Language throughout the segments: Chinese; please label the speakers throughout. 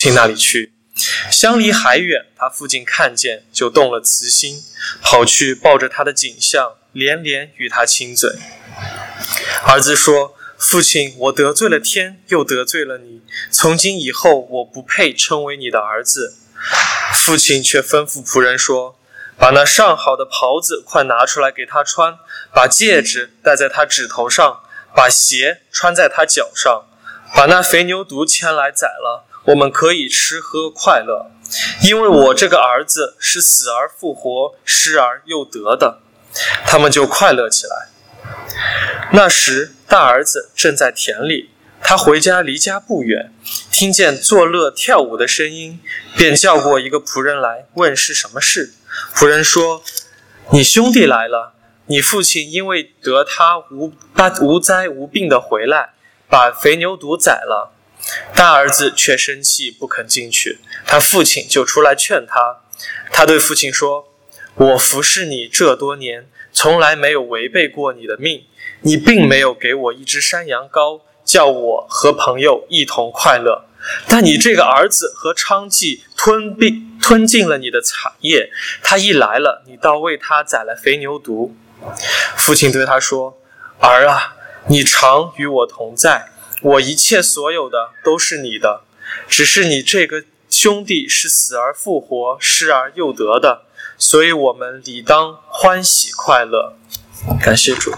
Speaker 1: 亲那里去。相离还远，他父亲看见就动了慈心，跑去抱着他的颈项，连连与他亲嘴。儿子说：父亲，我得罪了天，又得罪了你，从今以后我不配称为你的儿子。父亲却吩咐仆人说：把那上好的袍子快拿出来给他穿，把戒指戴在他指头上，把鞋穿在他脚上，把那肥牛犊牵来宰了，我们可以吃喝快乐。因为我这个儿子是死而复活，失而又得的。他们就快乐起来。那时大儿子正在田里，他回家离家不远，听见作乐跳舞的声音，便叫过一个仆人来，问是什么事。仆人说：你兄弟来了，你父亲因为得他无灾无病的回来，把肥牛犊宰了。大儿子却生气不肯进去，他父亲就出来劝他。他对父亲说：我服侍你这多年，从来没有违背过你的命，你并没有给我一只山羊羔，叫我和朋友一同快乐。但你这个儿子和娼妓吞尽了你的产业，他一来了，你倒为他宰了肥牛犊。父亲对他说：儿啊，你常与我同在，我一切所有的都是你的，只是你这个兄弟是死而复活，失而又得的，所以我们理当欢喜快乐。感谢主。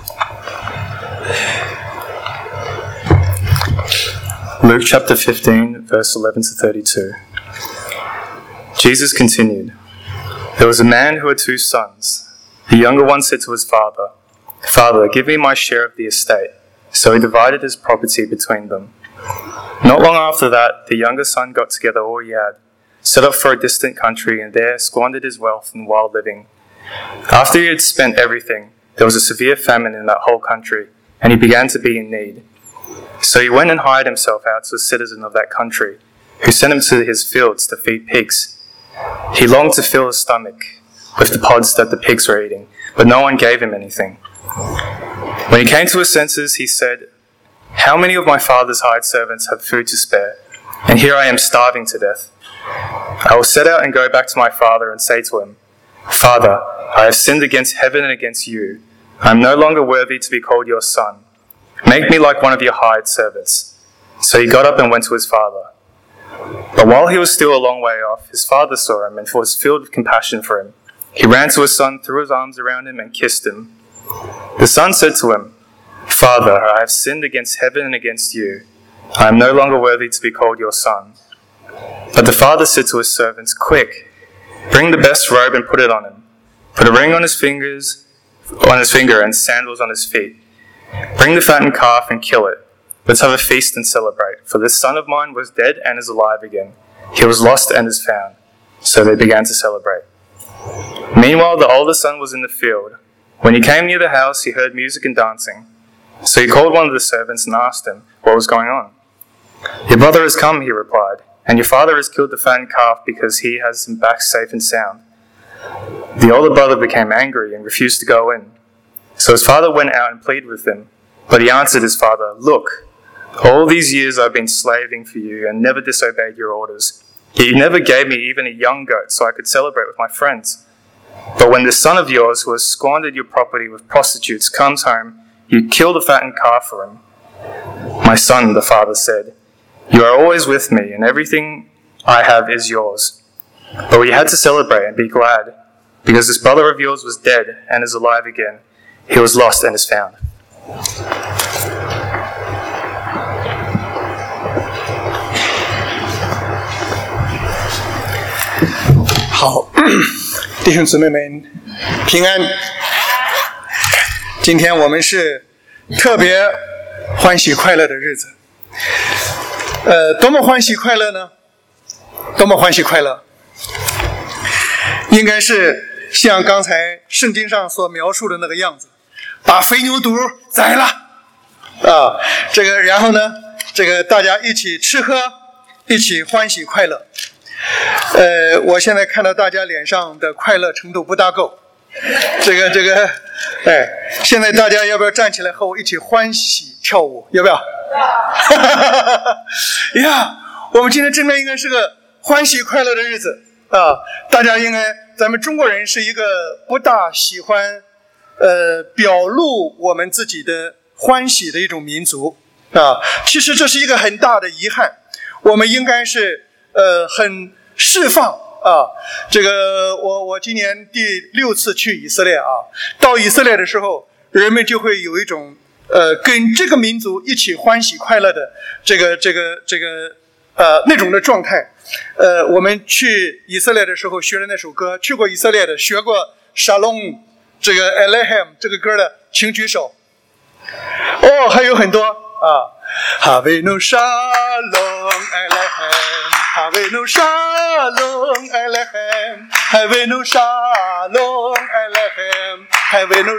Speaker 2: Luke chapter 15, verse 11 to 32. Jesus continued, There was a man who had 2 sons. The younger one said to his father, Father, give me my share of the estate. So he divided his property between them. Not long after that, the younger son got together all he had, set off for a distant country, and there squandered his wealth in wild living. After he had spent everything, there was a severe famine in that whole country, and he began to be in need. So he went and hired himself out to a citizen of that country, who sent him to his fields to feed pigs. He longed to fill his stomach with the pods that the pigs were eating, but no one gave him anything. When he came to his senses, he said, How many of my father's hired servants have food to spare? And here I am starving to death. I will set out and go back to my father and say to him, Father, I have sinned against heaven and against you. I am no longer worthy to be called your son. Make me like one of your hired servants. So he got up and went to his father. But while he was still a long way off, his father saw him and was filled with compassion for him. He ran to his son, threw his arms around him, and kissed him. The son said to him, Father, I have sinned against heaven and against you. I am no longer worthy to be called your son. But the father said to his servants, Quick, bring the best robe and put it on him. Put a ring on his finger and sandals on his feet. Bring the fattened calf and kill it. Let's have a feast and celebrate. For this son of mine was dead and is alive again. He was lost and is found. So they began to celebrate. Meanwhile, the older son was in the field. When he came near the house, he heard music and dancing. So he called one of the servants and asked him what was going on. Your brother has come, he replied, and your father has killed the fattened calf because he has him back safe and sound. The older brother became angry and refused to go in. So his father went out and pleaded with him. But he answered his father, Look, all these years I've been slaving for you and never disobeyed your orders. Yet you never gave me even a young goat so I could celebrate with my friends. But when this son of yours who has squandered your property with prostitutes comes home, you kill the fattened calf for him. My son, the father said, You are always with me, and everything I have is yours. But we had to celebrate and be glad, because this brother of yours was dead and is alive again. He was lost and is found.
Speaker 3: 好，弟兄姊妹们平安。今天我们是特别欢喜快乐的日子。多么欢喜快乐呢？多么欢喜快乐！应该是像刚才圣经上所描述的那个样子，把肥牛犊宰了啊，然后呢，大家一起吃喝，一起欢喜快乐。我现在看到大家脸上的快乐程度不大够，现在大家要不要站起来和我一起欢喜跳舞？要不要？呀， 我们今天真的应该是个欢喜快乐的日子啊！大家应该，咱们中国人是一个不大喜欢表露我们自己的欢喜的一种民族啊。其实这是一个很大的遗憾，我们应该是很释放啊。这个我今年第6次去以色列啊，到以色列的时候，人们就会有一种跟这个民族一起欢喜快乐的那种的状态。我们去以色列的时候学了那首歌，去过以色列的学过沙龙这个 Elohim 这个歌的，请举手。哦，还有很多啊。Havenu Shalom Elohim, Havenu Shalom Elohim, Havenu Shalom Elohim, Havenu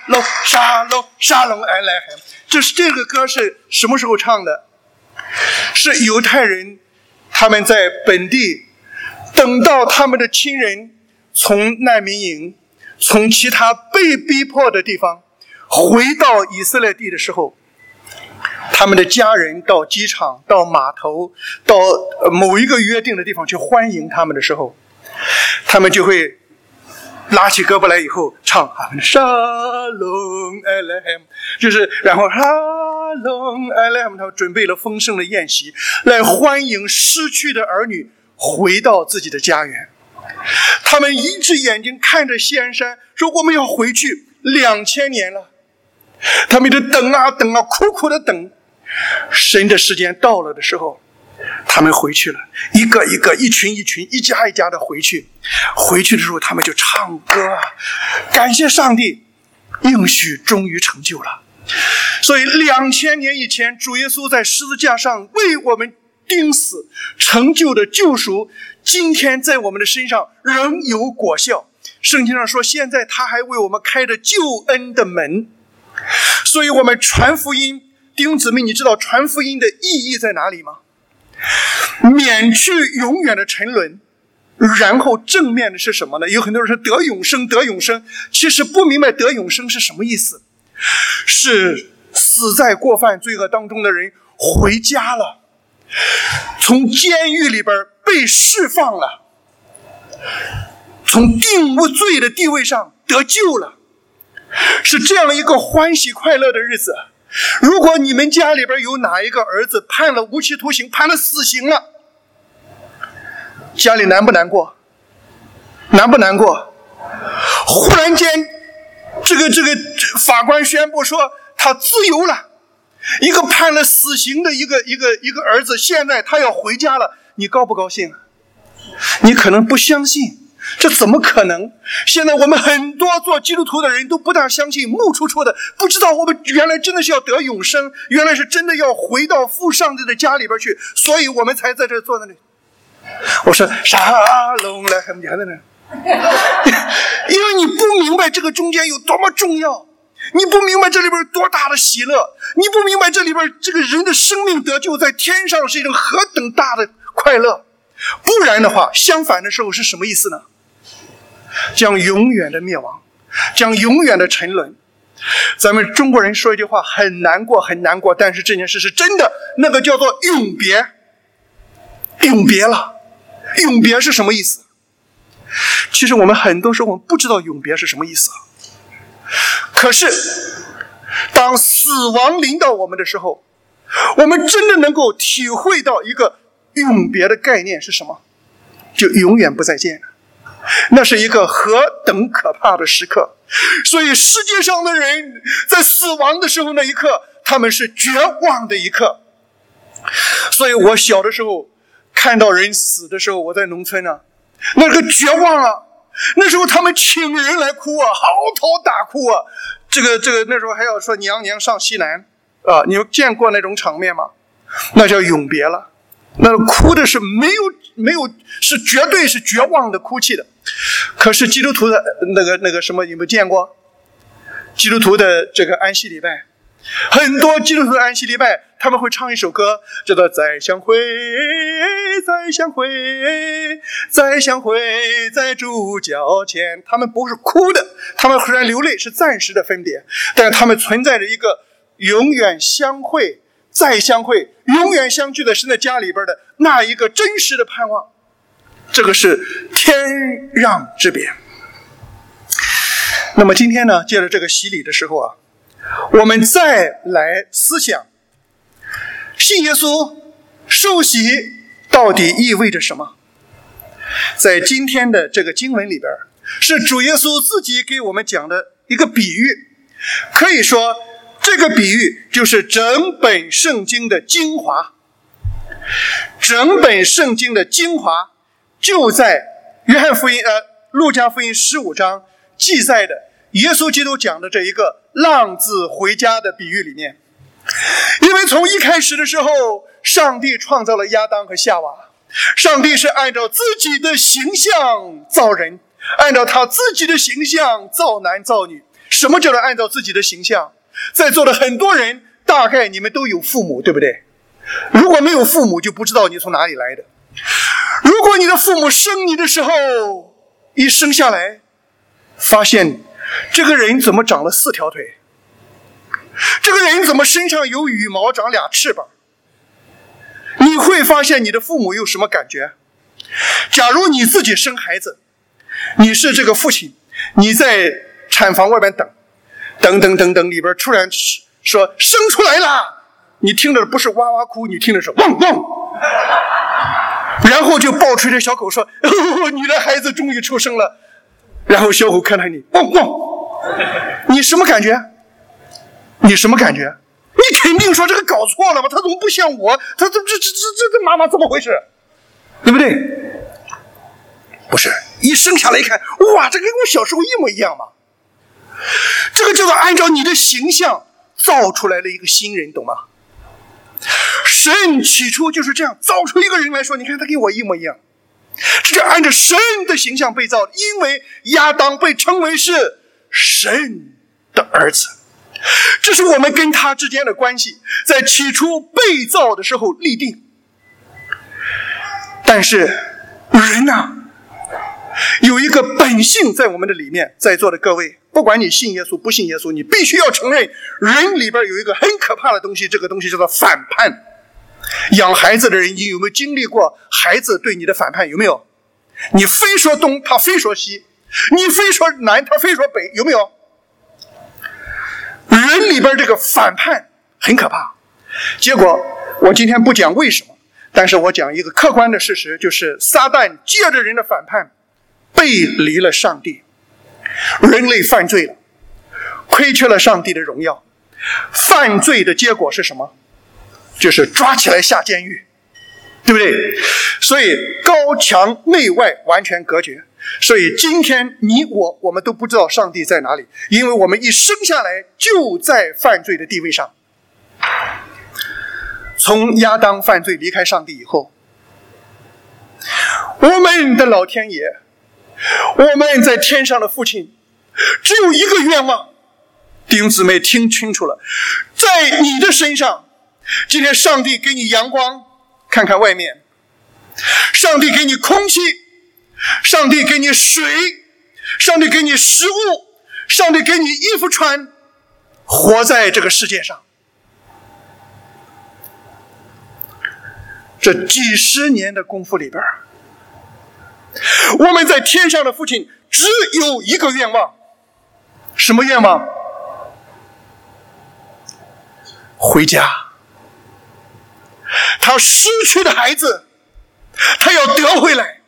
Speaker 3: Shalom Elohim。这个歌是什么时候唱的？是犹太人他们在本地等到他们的亲人从难民营，从其他被逼迫的地方回到以色列地的时候，他们的家人到机场、到码头、到某一个约定的地方去欢迎他们的时候，他们就会拉起胳膊来以后唱 Shalom Elohim， 就是然后 Shalom Elohim， 他们准备了丰盛的宴席来欢迎失去的儿女回到自己的家园。他们一只眼睛看着锡安山，说我们要回去2000年了。他们就等啊等啊，苦苦的等。神的时间到了的时候，他们回去了，一个一个、一群一群、一家一家的回去。回去的时候，他们就唱歌啊，感谢上帝，应许终于成就了。所以2000年以前，主耶稣在十字架上为我们钉死，成就的救赎，今天在我们的身上仍有果效。圣经上说，现在他还为我们开着救恩的门。所以我们传福音，弟兄姊妹，你知道传福音的意义在哪里吗？免去永远的沉沦，然后正面的是什么呢？有很多人说得永生，得永生，其实不明白得永生是什么意思。是死在过犯罪恶当中的人回家了，从监狱里边被释放了，从定无罪的地位上得救了，是这样的一个欢喜快乐的日子。如果你们家里边有哪一个儿子判了无期徒刑，判了死刑了，家里难不难过？难不难过？忽然间这个法官宣布说他自由了，一个判了死刑的一个儿子，现在他要回家了，你高不高兴？你可能不相信，这怎么可能？现在我们很多做基督徒的人都不大相信，木戳戳的，不知道我们原来真的是要得永生，原来是真的要回到父上帝的家里边去，所以我们才在这坐在那里。我说沙龙来，你还在那？因为你不明白这个中间有多么重要，你不明白这里边多大的喜乐，你不明白这里边这个人的生命得救在天上是一种何等大的快乐。不然的话，相反的时候是什么意思呢？将永远的灭亡，将永远的沉沦。咱们中国人说一句话，很难过很难过，但是这件事是真的，那个叫做永别。永别了。永别是什么意思？其实我们很多时候我们不知道永别是什么意思。可是当死亡临到我们的时候，我们真的能够体会到一个永别的概念是什么？就永远不再见。那是一个何等可怕的时刻。所以世界上的人在死亡的时候那一刻，他们是绝望的一刻。所以我小的时候看到人死的时候，我在农村啊，那个绝望啊，那时候他们请人来哭啊，嚎啕大哭啊。这个那时候还要说娘娘上西南啊，你们见过那种场面吗？那叫永别了。那哭的是没有，是绝对是绝望的哭泣的。可是基督徒的那个什么，你们见过？基督徒的这个安息礼拜，很多基督徒的安息礼拜，他们会唱一首歌，叫做再相会，再相会，再相会，在主脚前。他们不是哭的，他们虽然流泪是暂时的分别，但是他们存在着一个永远相会再相会，永远相聚在神的家里边的那一个真实的盼望，这个是天壤之别。那么今天呢，借着这个洗礼的时候啊，我们再来思想信耶稣受洗到底意味着什么。在今天的这个经文里边，是主耶稣自己给我们讲的一个比喻，可以说这个比喻就是整本圣经的精华。整本圣经的精华就在路加福音15章记载的耶稣基督讲的这一个浪子回家的比喻里面。因为从一开始的时候，上帝创造了亚当和夏娃，上帝是按照自己的形象造人，按照他自己的形象造男造女。什么叫做按照自己的形象？在座的很多人大概你们都有父母，对不对？如果没有父母，就不知道你从哪里来的。如果你的父母生你的时候，一生下来发现这个人怎么长了4条腿，这个人怎么身上有羽毛长2翅膀，你会发现你的父母有什么感觉？假如你自己生孩子，你是这个父亲，你在产房外边等里边突然说生出来了，你听着不是哇哇哭，你听着是汪汪，然后就抱出这小狗说哦，你的孩子终于出生了，然后小狗看到你汪汪，你什么感觉？你什么感觉？你肯定说这个搞错了吧，他怎么不像我，他这妈妈怎么回事，对不对？不是，一生下来一看，哇，这跟我小时候一模一样嘛。这个叫做按照你的形象造出来了一个新人，懂吗？神起初就是这样造出一个人来说，你看他跟我一模一样，这是按照神的形象被造的，因为亚当被称为是神的儿子，这是我们跟他之间的关系在起初被造的时候立定。但是人呢，有一个本性在我们的里面，在座的各位，不管你信耶稣不信耶稣，你必须要承认人里边有一个很可怕的东西，这个东西叫做反叛。养孩子的人，你有没有经历过孩子对你的反叛？有没有？你非说东他非说西，你非说南他非说北，有没有？人里边这个反叛很可怕。结果我今天不讲为什么，但是我讲一个客观的事实，就是撒旦借着人的反叛背离了上帝，人类犯罪了，亏缺了上帝的荣耀。犯罪的结果是什么？就是抓起来下监狱，对不对？所以高墙内外完全隔绝。所以今天你我们都不知道上帝在哪里，因为我们一生下来就在犯罪的地位上。从亚当犯罪离开上帝以后，我们的老天爷，我们在天上的父亲只有一个愿望，弟兄姊妹听清楚了，在你的身上，今天上帝给你阳光，看看外面，上帝给你空气，上帝给你水，上帝给你食物，上帝给你衣服穿，活在这个世界上。这几十年的功夫里边，我们在天上的父亲只有一个愿望，什么愿望？回家。他失去的孩子，他要得回来。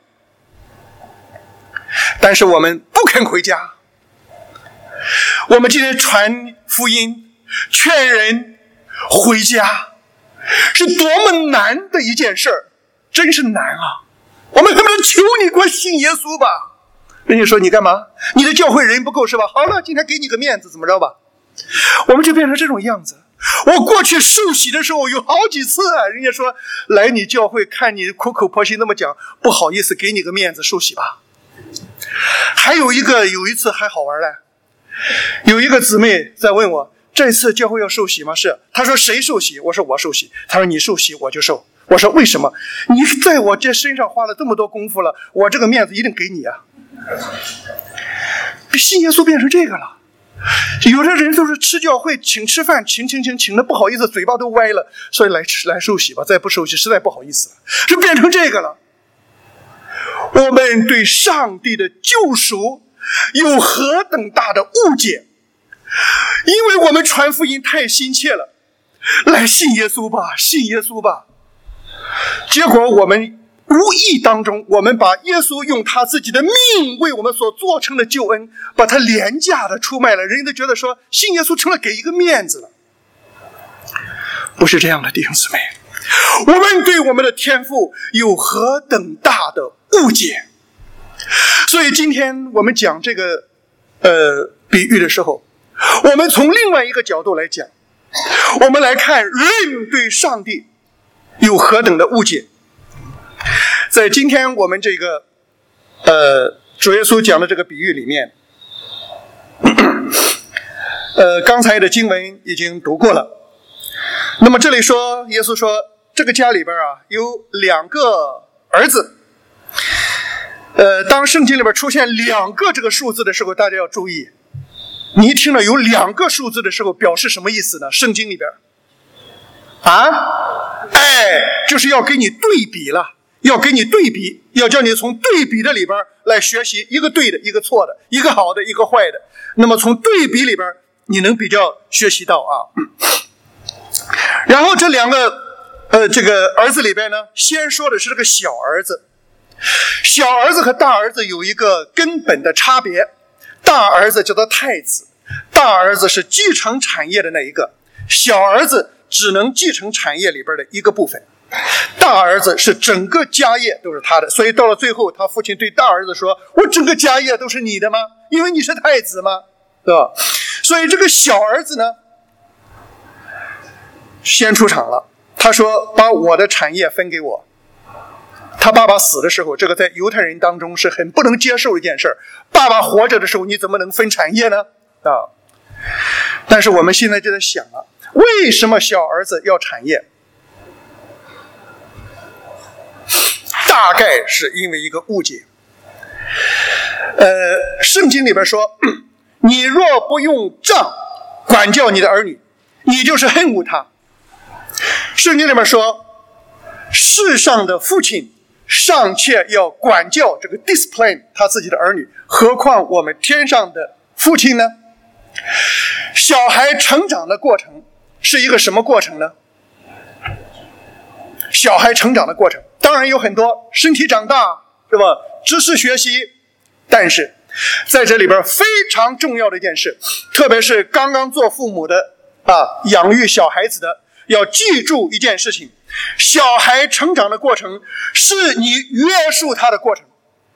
Speaker 3: 但是我们不肯回家。我们今天传福音，劝人回家，是多么难的一件事儿，真是难啊！我们恨不得求你给我信耶稣吧。人家说你干嘛？你的教会人不够是吧？好了，今天给你个面子，怎么着吧？我们就变成这种样子。我过去受洗的时候有好几次啊，人家说来你教会看你苦口婆心那么讲，不好意思给你个面子受洗吧。还有一次还好玩了，有一个姊妹在问我，这次教会要受洗吗？是。她说谁受洗？我说我受洗。她说你受洗我就受。我说为什么？你在我这身上花了这么多功夫了，我这个面子一定给你啊。信耶稣变成这个了。 有的人都是吃教会请吃饭，请的不好意思，嘴巴都歪了，所以来受洗吧，再不受洗实在不好意思了，是变成这个了。我们对上帝的救赎有何等大的误解，因为我们传福音太心切了，来信耶稣吧，信耶稣吧。结果我们无意当中，我们把耶稣用他自己的命为我们所做成的救恩，把他廉价的出卖了。人都觉得说信耶稣成了给一个面子了，不是这样的，弟兄姊妹。我们对我们的天父有何等大的误解。所以今天我们讲这个比喻的时候，我们从另外一个角度来讲，我们来看人对上帝有何等的误解。在今天我们这个主耶稣讲的这个比喻里面，刚才的经文已经读过了。那么这里说，耶稣说这个家里边有2个儿子。当圣经里边出现2个这个数字的时候，大家要注意，你一听到有2个数字的时候，表示什么意思呢？圣经里边就是要给你对比了，要给你对比，要叫你从对比的里边来学习一个对的，一个错的，一个好的，一个坏的。那么从对比里边你能比较学习到然后这2个这个儿子里边呢，先说的是这个小儿子。小儿子和大儿子有一个根本的差别，大儿子叫做太子，大儿子是继承产业的那一个，小儿子只能继承产业里边的一个部分，大儿子是整个家业都是他的。所以到了最后，他父亲对大儿子说，我整个家业都是你的吗？因为你是太子吗？对吧？所以这个小儿子呢先出场了，他说把我的产业分给我。他爸爸死的时候，这个在犹太人当中是很不能接受一件事，爸爸活着的时候你怎么能分产业呢？但是我们现在就在想了，为什么小儿子要产业？大概是因为一个误解。圣经里边说，你若不用杖管教你的儿女，你就是恨恶他。圣经里面说，世上的父亲尚且要管教这个 discipline 他自己的儿女，何况我们天上的父亲呢？小孩成长的过程是一个什么过程呢？小孩成长的过程当然有很多，身体长大，是吧？知识学习，但是在这里边非常重要的一件事，特别是刚刚做父母的养育小孩子的，要记住一件事情，小孩成长的过程是你约束他的过程，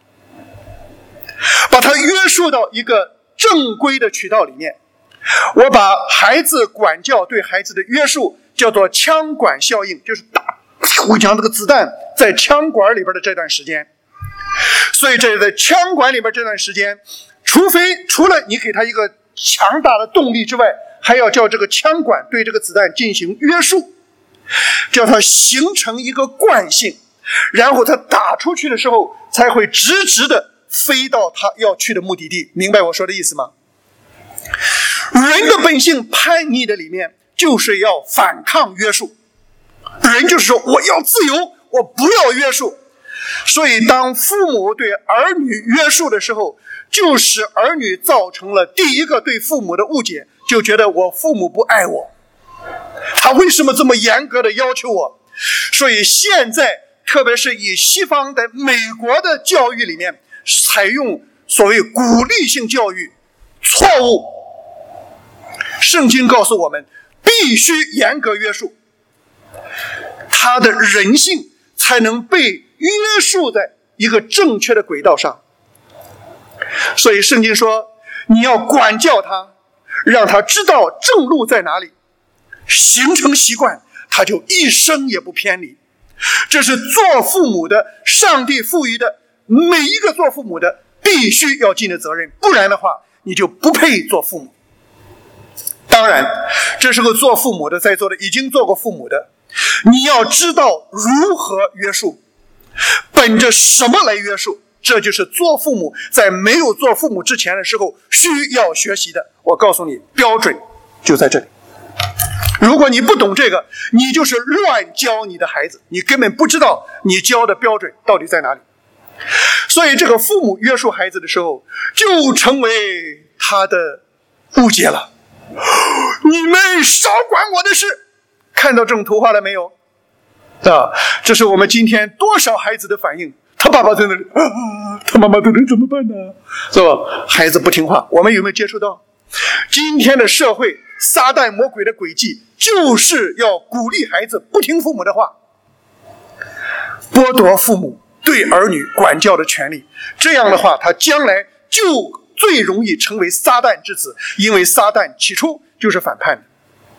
Speaker 3: 把他约束到一个正规的渠道里面。我把孩子管教对孩子的约束叫做枪管效应，就是打我讲这个子弹在枪管里边的这段时间。所以这在枪管里边这段时间，除了你给他一个强大的动力之外，还要叫这个枪管对这个子弹进行约束，叫它形成一个惯性，然后它打出去的时候才会直直的飞到它要去的目的地。明白我说的意思吗？人的本性叛逆的里面就是要反抗约束，人就是说我要自由，我不要约束。所以当父母对儿女约束的时候，就使儿女造成了第一个对父母的误解，就觉得我父母不爱我，他为什么这么严格的要求我？所以现在特别是以西方的美国的教育里面采用所谓鼓励性教育，错误。圣经告诉我们必须严格约束，他的人性才能被约束在一个正确的轨道上。所以圣经说你要管教他，让他知道正路在哪里，形成习惯，他就一生也不偏离。这是做父母的，上帝赋予的每一个做父母的必须要尽的责任，不然的话你就不配做父母。当然这是个做父母的，在座的已经做过父母的，你要知道如何约束，本着什么来约束。 这就是做父母在没有做父母之前的时候需要学习的。我告诉你，标准就在这里。如果你不懂这个，你就是乱教你的孩子，你根本不知道你教的标准到底在哪里。所以这个父母约束孩子的时候，就成为他的误解了。你们少管我的事，看到这种图画了没有？这是我们今天多少孩子的反应。他爸爸在那里，他妈妈在那里怎么办呢？是吧？孩子不听话，我们有没有接触到？今天的社会，撒旦魔鬼的诡计就是要鼓励孩子不听父母的话，剥夺父母对儿女管教的权利。这样的话，他将来就最容易成为撒旦之子，因为撒旦起初就是反叛的。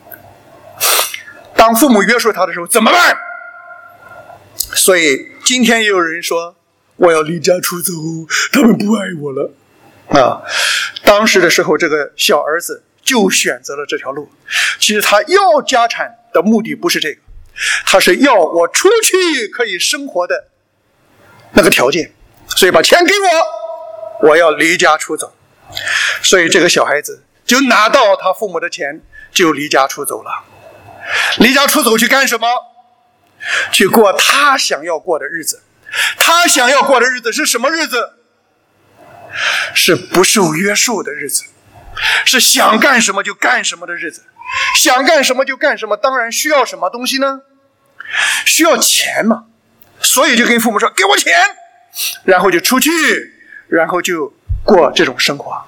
Speaker 3: 当父母约束他的时候怎么办？所以今天也有人说我要离家出走，他们不爱我了当时的时候，这个小儿子就选择了这条路。其实他要家产的目的不是这个，他是要我出去可以生活的那个条件，所以把钱给我，我要离家出走。所以这个小孩子就拿到他父母的钱，就离家出走了。离家出走去干什么？去过他想要过的日子。他想要过的日子是什么日子？是不受约束的日子，是想干什么就干什么的日子。想干什么就干什么，当然需要什么东西呢？需要钱嘛。所以就跟父母说给我钱，然后就出去，然后就过这种生活。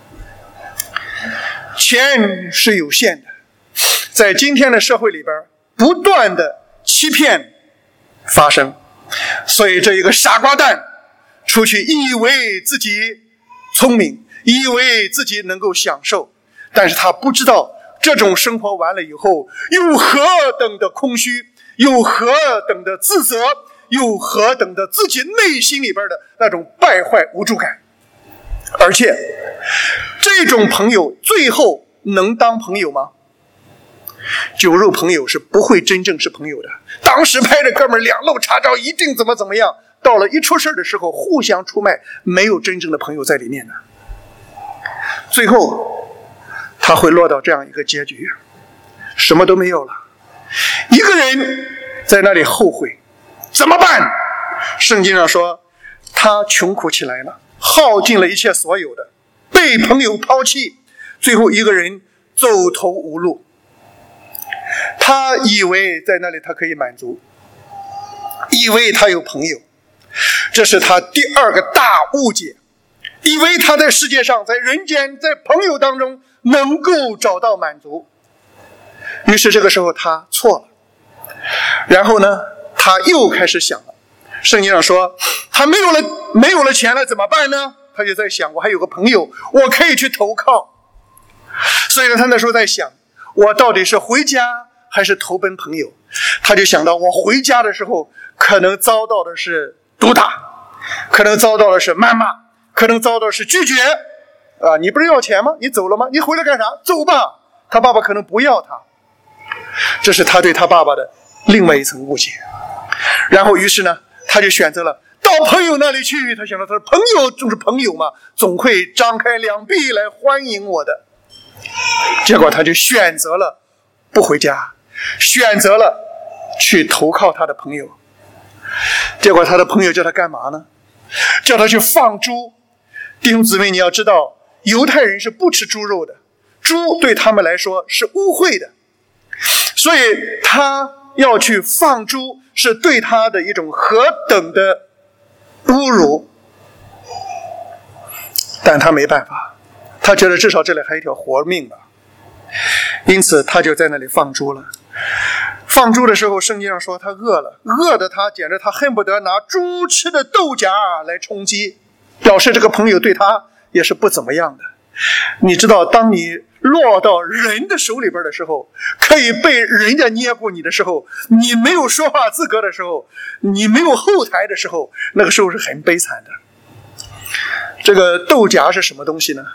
Speaker 3: 钱是有限的，在今天的社会里边不断的欺骗发生，所以这一个傻瓜蛋出去以为自己聪明，以为自己能够享受，但是他不知道这种生活完了以后有何等的空虚，有何等的自责，有何等的自己内心里边的那种败坏无助感。而且这种朋友最后能当朋友吗？酒肉朋友是不会真正是朋友的。当时拍着哥们两肋插刀，一定怎么样，到了一出事的时候互相出卖，没有真正的朋友在里面的。最后他会落到这样一个结局，什么都没有了，一个人在那里后悔，怎么办？圣经上说他穷苦起来了，耗尽了一切所有的，被朋友抛弃，最后一个人走投无路。他以为在那里他可以满足，以为他有朋友，这是他第二个大误解，以为他在世界上，在人间，在朋友当中能够找到满足。于是这个时候他错了，然后呢他又开始想了。圣经上说他没有了钱了怎么办呢？他就在想，我还有个朋友我可以去投靠。所以呢他那时候在想，我到底是回家还是投奔朋友？他就想到，我回家的时候可能遭到的是毒打，可能遭到的是谩骂，可能遭到的是拒绝你不是要钱吗？你走了吗？你回来干啥？走吧。他爸爸可能不要他，这是他对他爸爸的另外一层误解。然后于是呢他就选择了到朋友那里去。他想到，他的朋友就是朋友嘛，总会张开两臂来欢迎我的。结果他就选择了不回家，选择了去投靠他的朋友。结果他的朋友叫他干嘛呢？叫他去放猪。弟兄姊妹，你要知道，犹太人是不吃猪肉的，猪对他们来说是污秽的，所以他要去放猪是对他的一种何等的侮辱。但他没办法，他觉得至少这里还有一条活命吧，因此他就在那里放猪了。放猪的时候圣经上说他饿了，饿的他简直他恨不得拿猪吃的豆荚来充饥，表示这个朋友对他也是不怎么样的。你知道，当你落到人的手里边的时候，可以被人家捏过你的时候，你没有说话资格的时候，你没有后台的时候，那个时候是很悲惨的。这个豆荚是什么东西呢？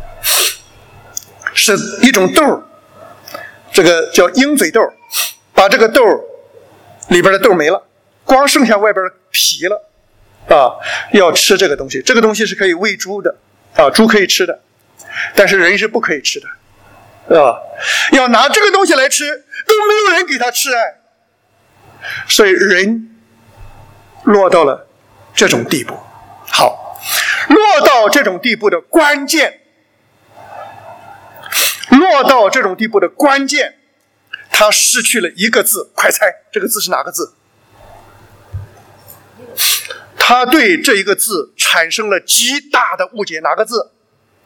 Speaker 3: 是一种豆，这个叫鹰嘴豆，把这个豆里边的豆没了，光剩下外边的皮了。 要吃这个东西，这个东西是可以喂猪的猪可以吃的，但是人是不可以吃的要拿这个东西来吃，都没有人给他吃爱，所以人落到了这种地步。好，落到这种地步的关键，他失去了一个字，快猜这个字是哪个字？他对这一个字产生了极大的误解，哪个字？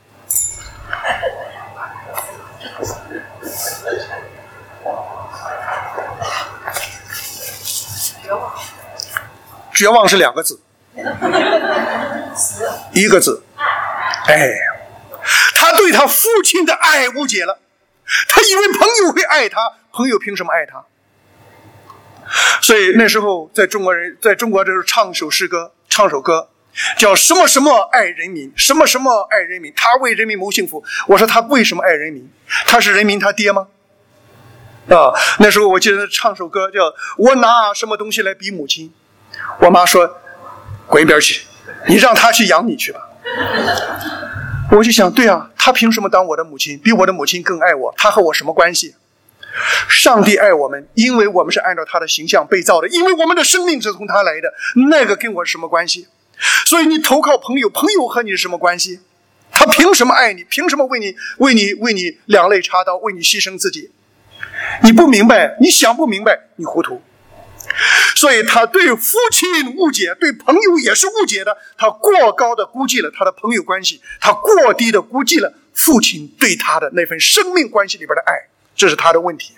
Speaker 3: 绝望是2个字，一个字。他对他父亲的爱误解了，他以为朋友会爱他，朋友凭什么爱他？所以那时候在中国这唱首歌叫什么什么爱人民，什么什么爱人民，他为人民谋幸福。我说他为什么爱人民？他是人民他爹吗？那时候我记得唱首歌叫我拿什么东西来比母亲，我妈说滚一边去，你让他去养你去吧。我就想，对啊，他凭什么当我的母亲？比我的母亲更爱我，他和我什么关系？上帝爱我们，因为我们是按照他的形象被造的，因为我们的生命是从他来的，那个跟我什么关系？所以你投靠朋友，朋友和你是什么关系？他凭什么爱你？凭什么为你两肋插刀，为你牺牲自己？你不明白，你想不明白，你糊涂。所以他对父亲误解，对朋友也是误解的，他过高的估计了他的朋友关系，他过低的估计了父亲对他的那份生命关系里边的爱，这是他的问题。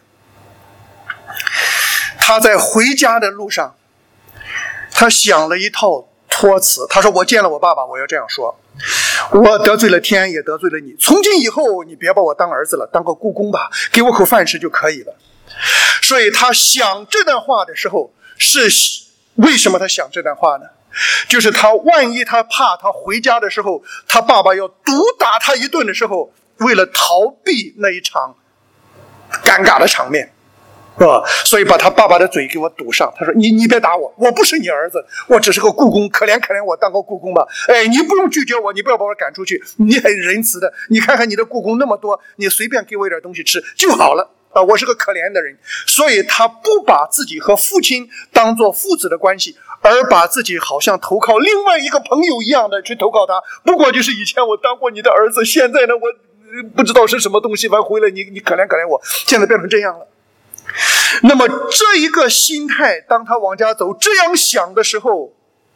Speaker 3: 他在回家的路上，他想了一套托词，他说我见了我爸爸，我要这样说，我得罪了天也得罪了你，从今以后你别把我当儿子了，当个雇工吧，给我口饭吃就可以了。所以他想这段话的时候，是为什么他想这段话呢？就是他万一他怕他回家的时候，他爸爸要毒打他一顿的时候，为了逃避那一场尴尬的场面，所以把他爸爸的嘴给我堵上。他说你别打我，我不是你儿子，我只是个雇工，可怜我当个雇工吧。你不用拒绝我，你不要把我赶出去，你很仁慈的，你看看你的雇工那么多，你随便给我一点东西吃就好了我是个可怜的人。所以他不把自己和父亲当作父子的关系，而把自己好像投靠另外一个朋友一样的去投靠他。不过就是以前我当过你的儿子，现在呢我不知道是什么东西，完回来你可怜我，现在变成这样了。那么这一个心态，当他往家走这样想的时候，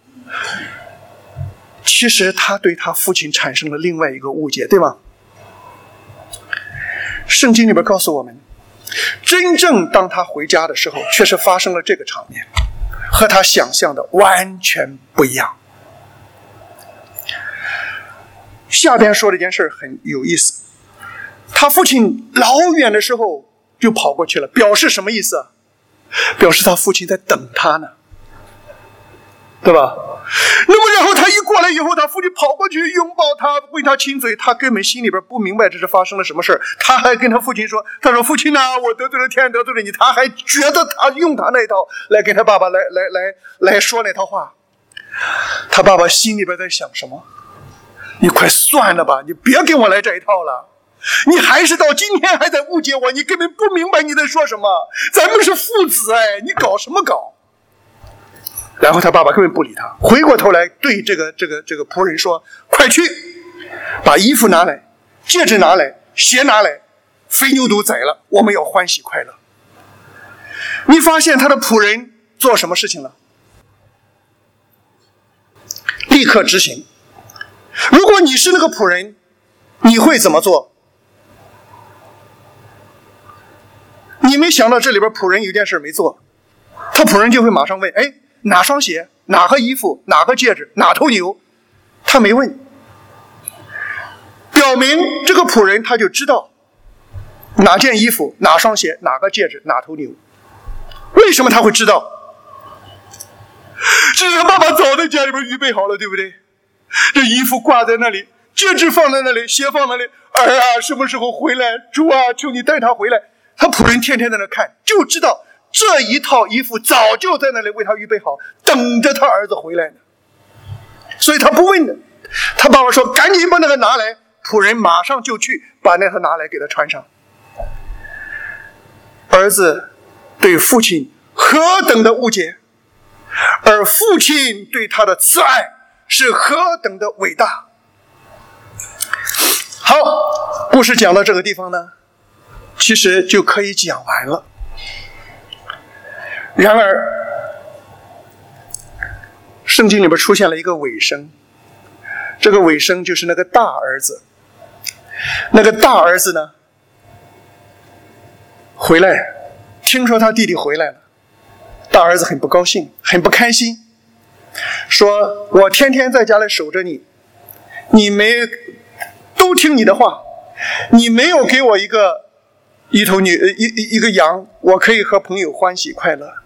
Speaker 3: 其实他对他父亲产生了另外一个误解，对吗？圣经里边告诉我们，真正当他回家的时候，确实发生了这个场面，和他想象的完全不一样。下边说了一件事很有意思，他父亲老远的时候就跑过去了，表示什么意思？表示他父亲在等他呢，对吧？那么然后他一过来以后，他父亲跑过去拥抱他，为他亲嘴，他根本心里边不明白这是发生了什么事，他还跟他父亲说，他说父亲啊，我得罪了天，得罪了你，他还觉得他用他那一套来跟他爸爸来说那套话。他爸爸心里边在想什么？你快算了吧，你别跟我来这一套了，你还是到今天还在误解我，你根本不明白你在说什么，咱们是父子你搞什么搞？然后他爸爸根本不理他，回过头来对这个仆人说，快去把衣服拿来，戒指拿来，鞋拿来，肥牛犊宰了，我们要欢喜快乐。你发现他的仆人做什么事情了？立刻执行。如果你是那个仆人，你会怎么做？你没想到这里边仆人有件事没做，他仆人就会马上问，哪双鞋，哪个衣服，哪个戒指，哪头牛，他没问，表明这个仆人他就知道哪件衣服，哪双鞋，哪个戒指，哪头牛。为什么他会知道？这是他爸爸早在家里边预备好了，对不对？这衣服挂在那里，戒指放在那里，鞋放在那里，儿啊什么时候回来？主啊求你带他回来。他仆人天天在那看，就知道这一套衣服早就在那里为他预备好，等着他儿子回来呢。 所以他不问的。他爸爸说赶紧把那个拿来，仆人马上就去把那个拿来给他穿上。儿子对父亲何等的误解，而父亲对他的慈爱是何等的伟大。好，故事讲到这个地方呢，其实就可以讲完了。然而圣经里边出现了一个尾声，这个尾声就是那个大儿子。那个大儿子呢回来，听说他弟弟回来了，大儿子很不高兴，很不开心，说我天天在家里守着你，你没都听你的话，你没有给我一个羊，我可以和朋友欢喜快乐。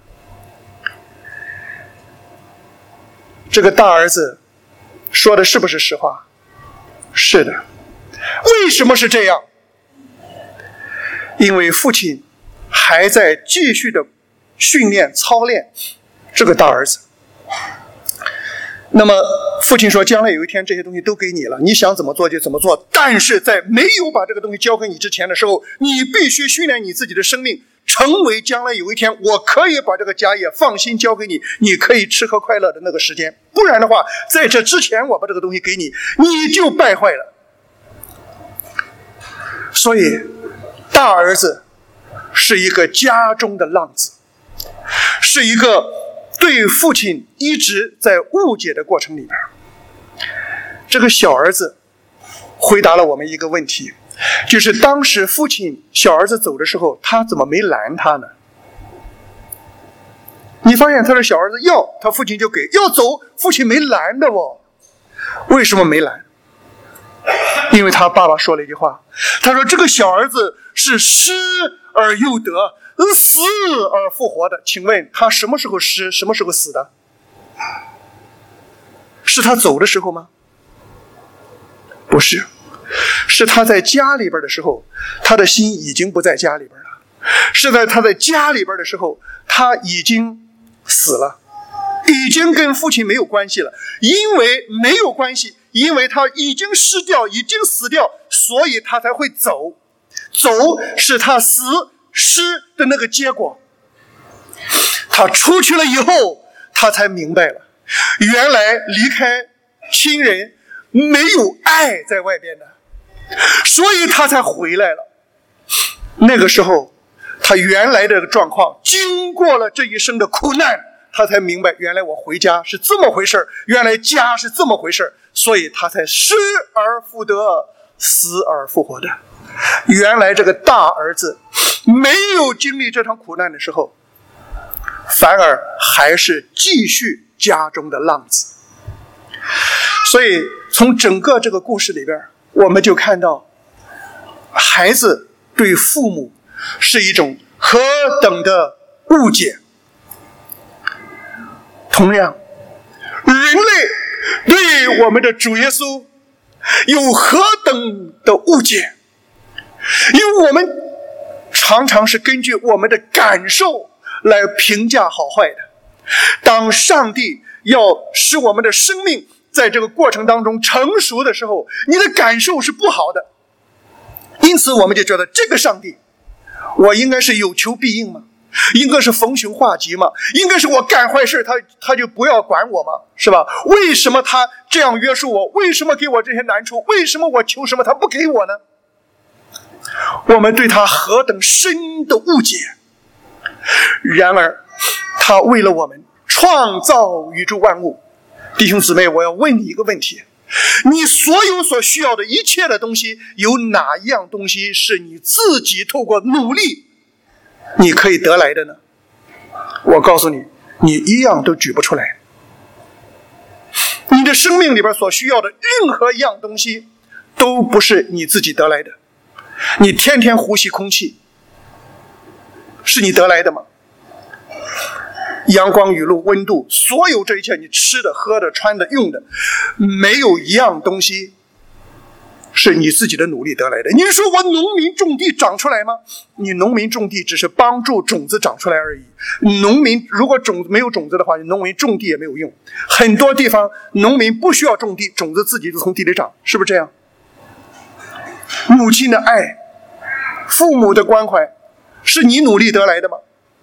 Speaker 3: 这个大儿子说的是不是实话？是的。为什么是这样？因为父亲还在继续的训练操练这个大儿子。那么父亲说将来有一天这些东西都给你了，你想怎么做就怎么做，但是在没有把这个东西交给你之前的时候，你必须训练你自己的生命，成为将来有一天我可以把这个家业放心交给你，你可以吃喝快乐的那个时间。不然的话，在这之前我把这个东西给你，你就败坏了。所以大儿子是一个家中的浪子，是一个对父亲一直在误解的过程里边。这个小儿子回答了我们一个问题，就是当时父亲小儿子走的时候，他怎么没拦他呢？你发现他的小儿子要，他父亲就给，要走父亲没拦的哦。为什么没拦？因为他爸爸说了一句话，他说这个小儿子是失而又得，死而复活的。请问他什么时候失，什么时候死的？是他走的时候吗？不是，是他在家里边的时候，他的心已经不在家里边了。是在他在家里边的时候，他已经死了，已经跟父亲没有关系了。因为没有关系，因为他已经失掉，已经死掉，所以他才会走。走是他死失的那个结果。他出去了以后，他才明白了，原来离开亲人没有爱在外边的，所以他才回来了。那个时候他原来的状况，经过了这一生的苦难，他才明白原来我回家是这么回事，原来家是这么回事，所以他才失而复得，死而复活的。原来这个大儿子没有经历这场苦难的时候，反而还是继续家中的浪子。所以从整个这个故事里边，我们就看到孩子对父母是一种何等的误解。同样，人类对我们的主耶稣有何等的误解，因为我们常常是根据我们的感受来评价好坏的。当上帝要使我们的生命在这个过程当中成熟的时候，你的感受是不好的，因此我们就觉得这个上帝我应该是有求必应吗？应该是逢凶化吉吗？应该是我干坏事他就不要管我吗？是吧？为什么他这样约束我？为什么给我这些难处？为什么我求什么他不给我呢？我们对他何等深的误解。然而他为了我们创造宇宙万物。弟兄姊妹，我要问你一个问题，你所有所需要的一切的东西，有哪一样东西是你自己透过努力你可以得来的呢？我告诉你，你一样都举不出来。你的生命里边所需要的任何一样东西都不是你自己得来的。你天天呼吸空气是你得来的吗？阳光雨露温度，所有这一切，你吃的喝的穿的用的，没有一样东西是你自己的努力得来的。你说我农民种地长出来吗？你农民种地只是帮助种子长出来而已。农民如果没有种子的话，农民种地也没有用。很多地方农民不需要种地，种子自己就从地里长，是不是这样？母亲的爱，父母的关怀，是你努力得来的吗？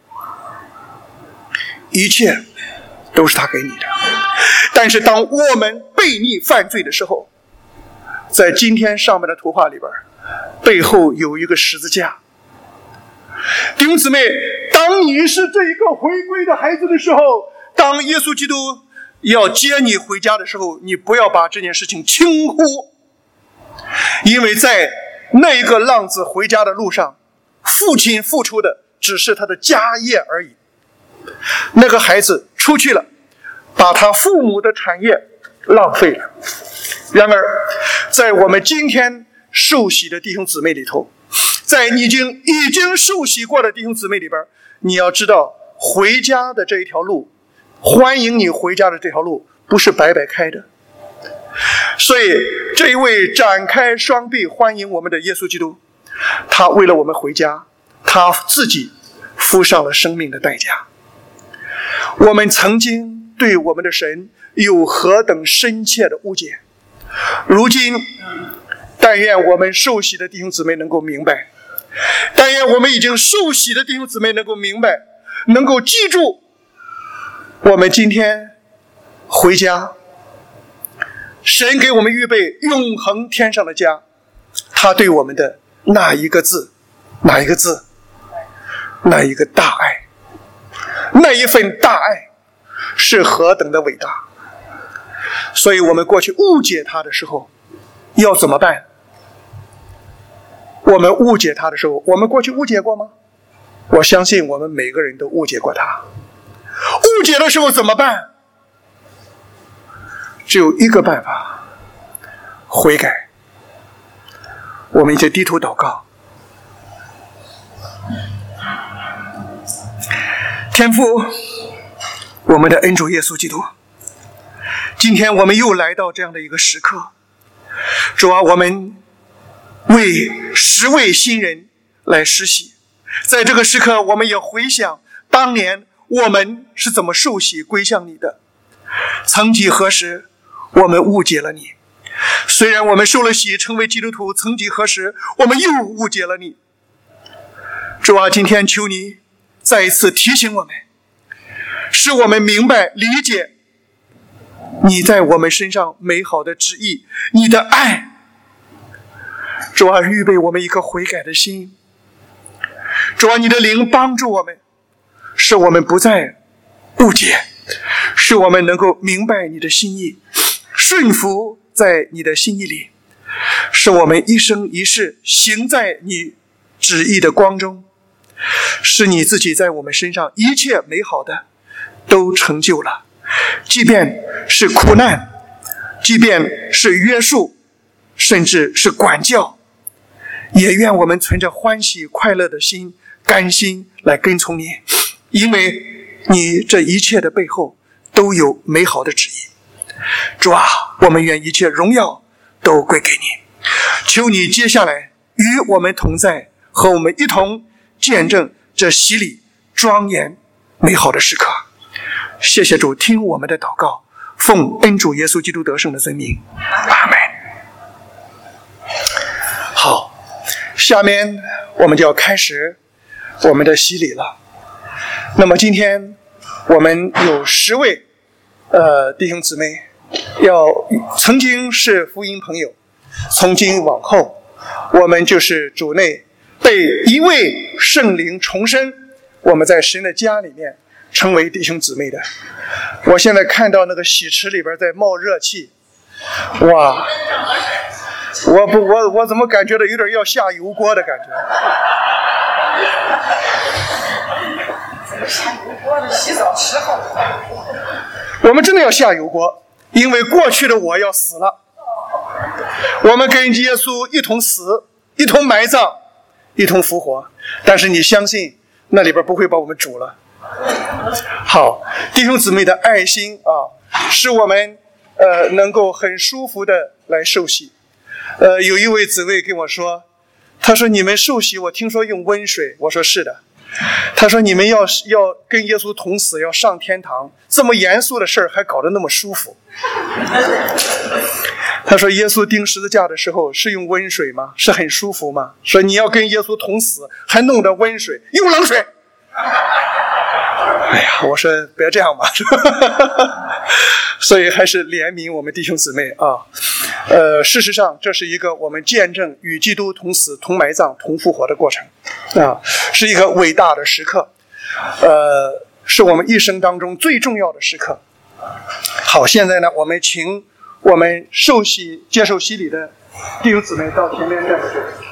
Speaker 3: 一切都是他给你的。但是当我们悖逆犯罪的时候，在今天上面的图画里边，背后有一个十字架。弟兄姊妹，当你是这一个回归的孩子的时候，当耶稣基督要接你回家的时候，你不要把这件事情轻忽，因为在那一个浪子回家的路上，父亲付出的只是他的家业而已。那个孩子出去了，把他父母的产业浪费了。然而在我们今天受洗的弟兄姊妹里头，在你已经受洗过的弟兄姊妹里边，你要知道回家的这一条路，欢迎你回家的这条路不是白白开的。所以这一位展开双臂欢迎我们的耶稣基督，他为了我们回家，他自己付上了生命的代价。我们曾经对我们的神有何等深切的误解，如今但愿我们受洗的弟兄姊妹能够明白，但愿我们已经受洗的弟兄姊妹能够明白，能够记住，我们今天回家，神给我们预备永恒天上的家，他对我们的那一个字，那一个大爱，那一份大爱是何等的伟大。所以我们过去误解他的时候要怎么办？我们误解他的时候，我们过去误解过吗？我相信我们每个人都误解过他。误解的时候怎么办？只有一个办法，悔改。我们一起低头祷告。天父，我们的恩主耶稣基督，今天我们又来到这样的一个时刻，主啊，我们为10位新人来施洗，在这个时刻我们也回想当年我们是怎么受洗归向你的。曾几何时我们误解了你，虽然我们受了洗成为基督徒，曾几何时我们又误解了你。主啊，今天求你再一次提醒我们，使我们明白理解你在我们身上美好的旨意，你的爱。主啊，预备我们一个悔改的心。主啊，你的灵帮助我们，使我们不再误解，使我们能够明白你的心意，顺服在你的心意里，使我们一生一世行在你旨意的光中，使你自己在我们身上一切美好的都成就了，即便是苦难，即便是约束，甚至是管教，也愿我们存着欢喜快乐的心，甘心来跟从你，因为你这一切的背后都有美好的旨意。主啊，我们愿一切荣耀都归给你，求你接下来与我们同在，和我们一同见证这洗礼庄严美好的时刻。谢谢主，听我们的祷告，奉恩主耶稣基督得胜的尊名，阿们。好，下面我们就要开始我们的洗礼了。那么今天我们有10位弟兄姊妹曾经是福音朋友，从今往后我们就是主内被一位圣灵重生，我们在神的家里面成为弟兄姊妹的。我现在看到那个洗池里边在冒热气，哇，我怎么感觉到有点要下油锅的感觉？
Speaker 4: 下油锅的洗澡池好。
Speaker 3: 我们真的要下油锅，因为过去的我要死了。我们跟耶稣一同死，一同埋葬，一同复活。但是你相信那里边不会把我们煮了。好，弟兄姊妹的爱心啊，使我们能够很舒服的来受洗。 有一位姊妹跟我说，她说你们受洗我听说用温水，我说是的。她说你们要跟耶稣同死，要上天堂，这么严肃的事儿还搞得那么舒服。她说耶稣钉十字架的时候是用温水吗？是很舒服吗？说你要跟耶稣同死还弄着温水，用冷水。哎呀，我说别这样吧。所以还是怜悯我们弟兄姊妹啊。事实上这是一个我们见证与基督同死同埋葬同复活的过程啊，是一个伟大的时刻，是我们一生当中最重要的时刻。好，现在呢我们请我们接受洗礼的弟兄姊妹到前面站着。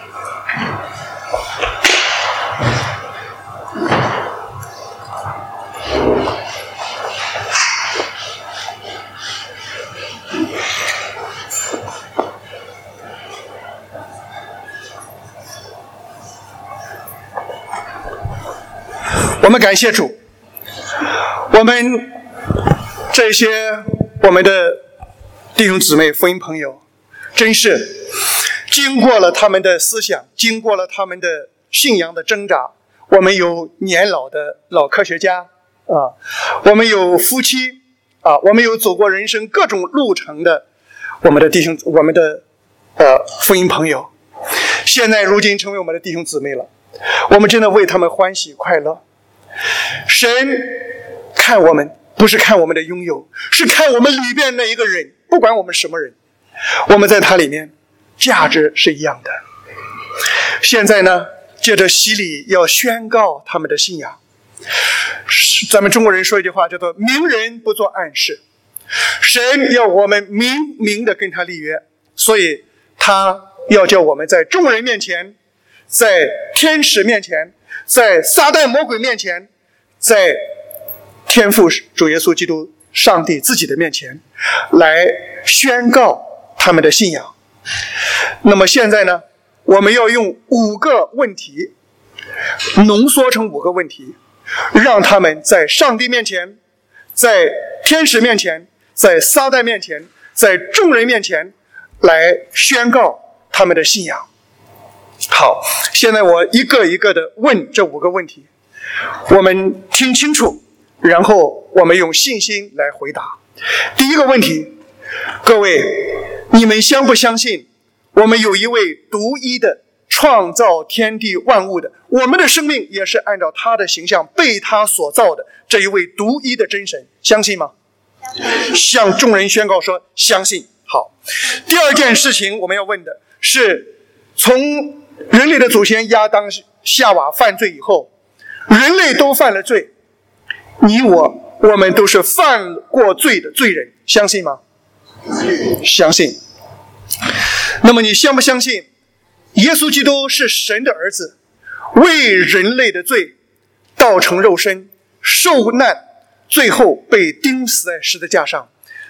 Speaker 3: 我们感谢主，我们这些我们的弟兄姊妹福音朋友，真是经过了他们的思想，经过了他们的信仰的挣扎。我们有年老的老科学家啊，我们有夫妻啊，我们有走过人生各种路程的我们的弟兄，我们的福音朋友，现在如今成为我们的弟兄姊妹了。我们真的为他们欢喜快乐。神看我们不是看我们的拥有，是看我们里边那一个人，不管我们什么人，我们在他里面价值是一样的。现在呢，借着洗礼要宣告他们的信仰。咱们中国人说一句话叫做明人不做暗事，神要我们明的跟他立约，所以他要叫我们在众人面前，在天使面前，在撒旦魔鬼面前，在天父主耶稣基督上帝自己的面前来宣告他们的信仰。那么现在呢，我们要用5个问题浓缩成5个问题，让他们在上帝面前，在天使面前，在撒旦面前，在众人面前来宣告他们的信仰。好，现在我一个一个的问这5个问题，我们听清楚，然后我们用信心来回答。第一个问题，各位，你们相不相信我们有一位独一的创造天地万物的，我们的生命也是按照他的形象被他所造的这一位独一的真神，相信吗？向众人宣告说相信。好，第二件事情我们要问的是，从人类的祖先亚当夏娃犯罪以后，人类都犯了罪，你我们都是犯过罪的罪人，相信吗？相信。那么你相不相信耶稣基督是神的儿子，为人类的罪道成肉身，受难，最后被钉死在十字架上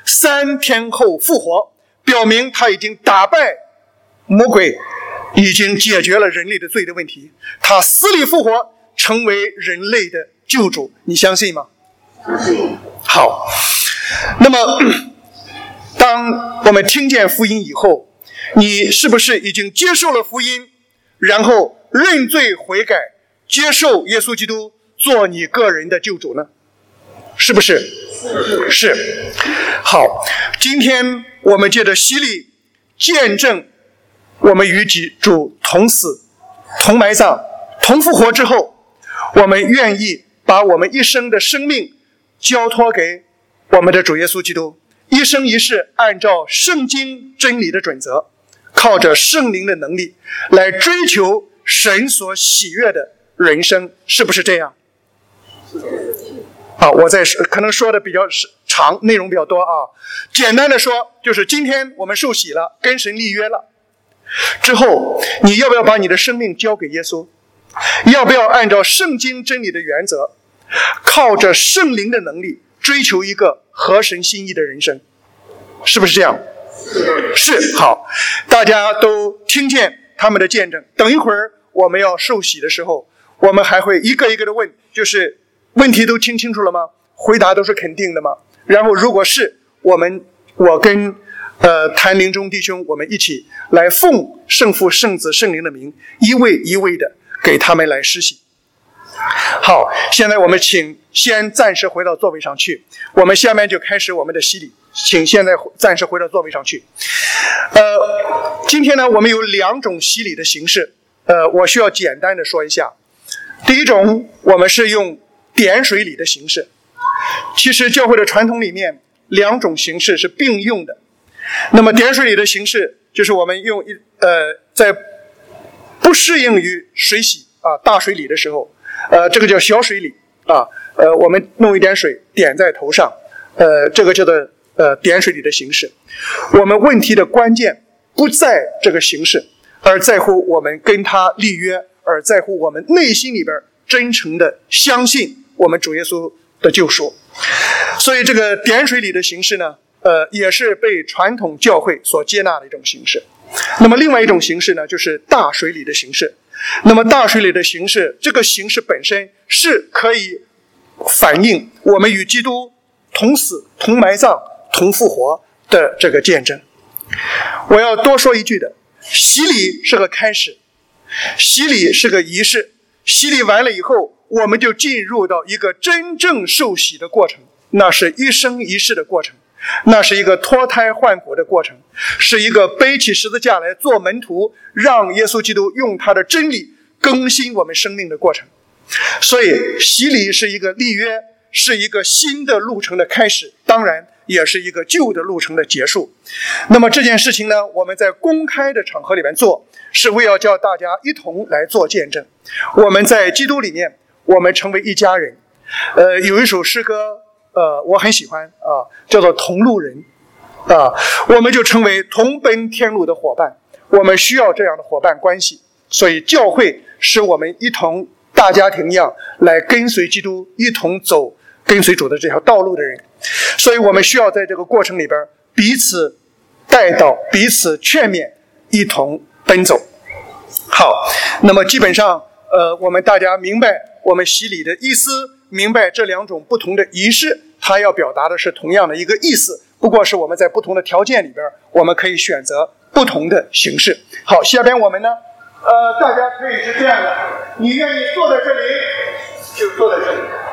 Speaker 3: ，3天后复活，表明他已经打败魔鬼，已经解决了人类的罪的问题，他死里复活，成为人类的救主，你相信吗？好，那么当我们听见福音以后，你是不是已经接受了福音，然后认罪悔改，接受耶稣基督做你个人的救主呢？是不是？是。好，今天我们借着洗礼见证我们与主同死同埋葬同复活之后，我们愿意把我们一生的生命交托给我们的主耶稣基督，一生一世按照圣经真理的准则，靠着圣灵的能力来追求神所喜悦的人生，是不是这样？我可能说的比较长，内容比较多啊。简单的说，就是今天我们受洗了，跟神立约了之后，你要不要把你的生命交给耶稣？要不要按照圣经真理的原则，靠着圣灵的能力追求一个合神心意的人生？是不是这样？是。好，大家都听见他们的见证。等一会儿我们要受洗的时候，我们还会一个一个的问，就是问题都听清楚了吗？回答都是肯定的吗？然后如果是我跟谭灵忠弟兄，我们一起来奉圣父、圣子、圣灵的名，一位一位的给他们来施洗。好，现在我们请先暂时回到座位上去，我们下面就开始我们的洗礼，请现在暂时回到座位上去。今天呢，我们有2种洗礼的形式，我需要简单的说一下。第一种，我们是用点水礼的形式。其实教会的传统里面2种形式是并用的。那么点水礼的形式就是我们用在不适应于水洗大水礼的时候，这个叫小水礼我们弄一点水点在头上，这个叫做点水礼的形式。我们问题的关键不在这个形式，而在乎我们跟他立约，而在乎我们内心里边真诚的相信我们主耶稣的救赎。所以这个点水礼的形式呢，也是被传统教会所接纳的一种形式。那么另外一种形式呢，就是大水礼的形式。那么大水礼的形式，这个形式本身是可以反映我们与基督同死、同埋葬、同复活的这个见证。我要多说一句的，洗礼是个开始，洗礼是个仪式，洗礼完了以后，我们就进入到一个真正受洗的过程，那是一生一世的过程，那是一个脱胎换骨的过程，是一个背起十字架来做门徒，让耶稣基督用他的真理更新我们生命的过程。所以洗礼是一个立约，是一个新的路程的开始，当然也是一个旧的路程的结束。那么这件事情呢，我们在公开的场合里面做，是为了叫大家一同来做见证。我们在基督里面，我们成为一家人。有一首诗歌我很喜欢叫做同路人我们就成为同奔天路的伙伴。我们需要这样的伙伴关系，所以教会使我们一同大家庭一样来跟随基督，一同走跟随主的这条道路的人。所以我们需要在这个过程里边彼此带导，彼此劝勉，一同奔走。好，那么基本上我们大家明白我们洗礼的意思，明白这2种不同的仪式，它要表达的是同样的一个意思，不过是我们在不同的条件里边，我们可以选择不同的形式。好，下边我们呢大家可以是这样的，你愿意坐在这里就坐在这里。